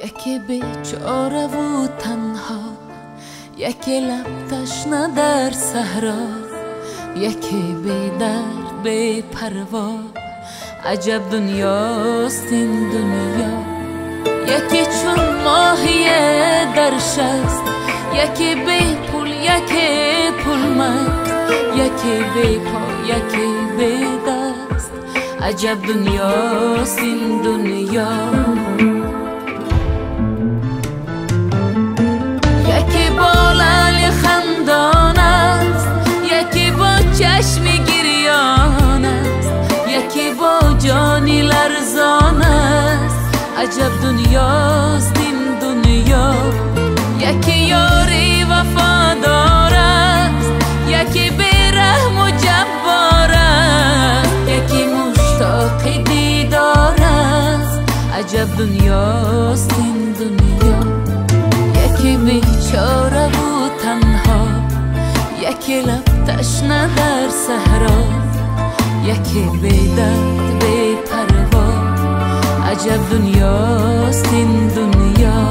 یکی بیچاره و تنها، یکی لب تشنه در صحرا، یکی بی درد بی پروا. عجب دنیاست این دنیا، یکی چون ماهی در شست، یکی بی پول یکی پولمند، یکی بی پا یکی بی دست. عجب دنیاست این دنیا. یکی با لعل خندان است، یکی با چشم گریان است، یکی با جانی لرزان است. عجب دنیاست این دنیا. یکی یاری وفادار است، یکی بی‌رحم و جبار است، یکی مشتاق دیدار است. عجب دنیاست این دنیا. یکی بیچاره و تنها، یکی لب تشنه در صحرا، یکی بی درد بی پروا. عجب دنیاست این دنیا.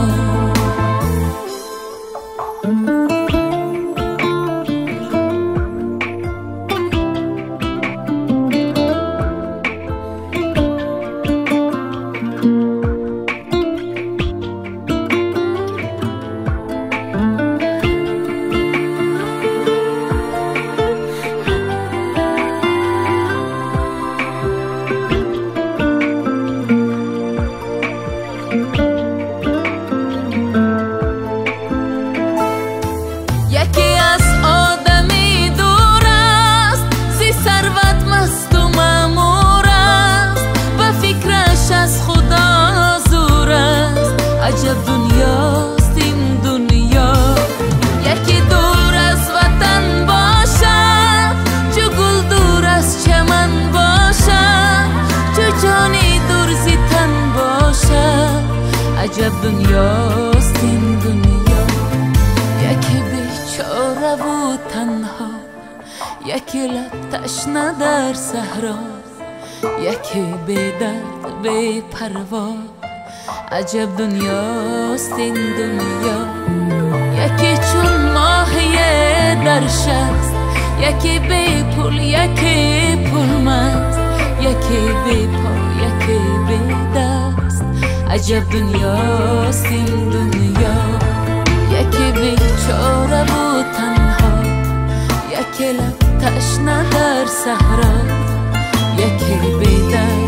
یکی از آدمی دور است، زی ثروت مست و مأمور است، و فکرش از خدا زور است. عجب دنیاست این دنیا. یکی دور از وطن باشد، چو گل دور از چمن باشد، چو جانی دور زی تن باشد. عجب دنیاست این دنیا. یکی بیچاره و تنها، یکی لب تشنه در صحرا، یکی بی درد بی پروا. عجب دنیاست این دنیا. یکی چون ماهی در شست، یکی بی پول یکی پولمند، یکی بی پا یکی بی دست. عجب دنیاست این دنیا. یکی بیچاره و تنها، یکی لب تشنه در صحرا، یکی بی درد